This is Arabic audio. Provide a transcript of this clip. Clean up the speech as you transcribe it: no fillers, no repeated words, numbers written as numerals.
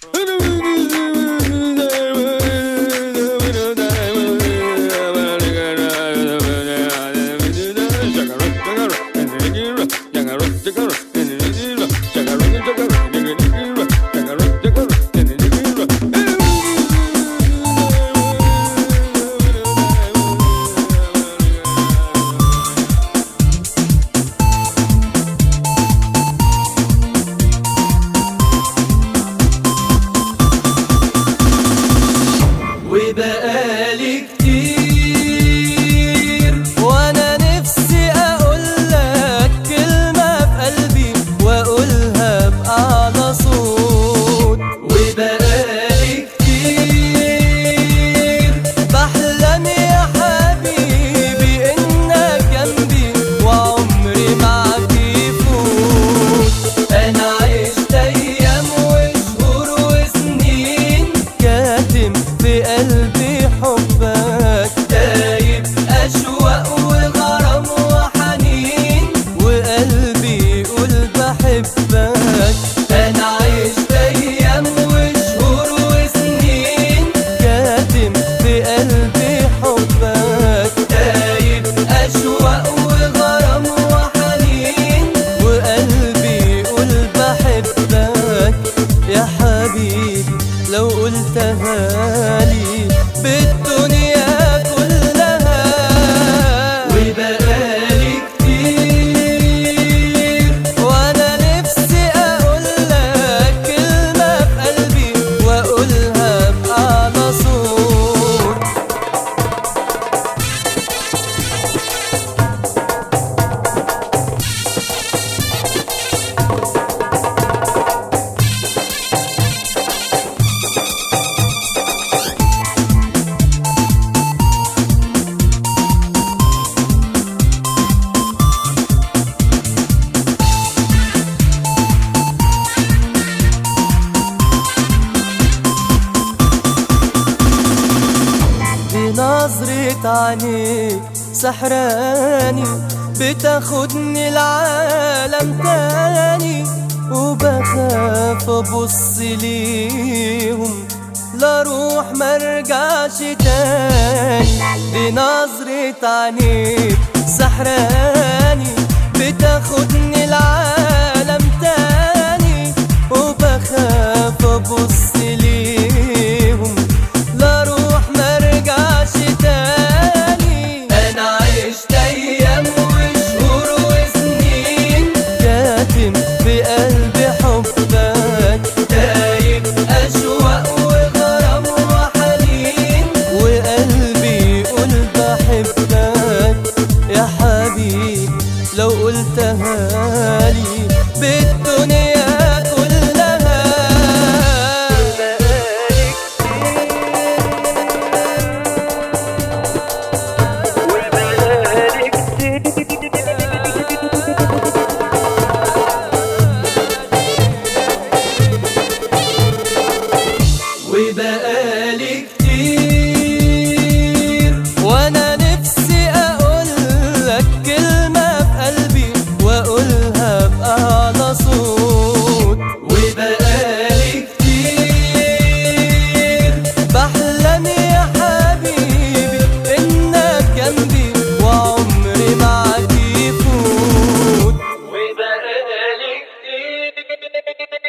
وبقالي كتير وانا نفسي اقولك كلمة في قلبي واقولها بأعلى صوت. وبقالي كتير بحلم يا حبيبي انك جنبي وعمري معاك يفوت. انا عشت ايام وشهور وسنين كاتم في قلبي حبك، دايب أشواق وغرام وحنين وقلبي يقول بحبك. أنا عشت أيام وشهور وسنين كاتم في قلبي حبك، دايب أشواق وغرام وحنين وقلبي يقول بحبك. يا حبيبي لو قلتها لي بالدنيا كلها. وبقالي كتير وانا نفسي اقولك كلمة في قلبي واقولها بأعلى صوت. نظرة عينيك سحراني بتاخدني لعالم تاني، وبخاف ابص ليهم لا روح مرجعش تاني. دي نظرة عينيك سحراني بتاخدني لعالم تاني، وبخاف ابص ليهم لا روح مرجعش تاني. انا عشت ايام وشهور وسنين كاتم في قلبي حبك، دايب اشواق وغرام وحنين وقلبي يقول بحبك. يا حبيبي لو قلتها لي بالدنيا كلها. وبقالي كتير وانا نفسي اقولك كلمة في قلبي واقولها بأعلى صوت. وبقالي كتير بحلم يا حبيبي انك جنبي وعمري معاك يفوت. وبقالي كتير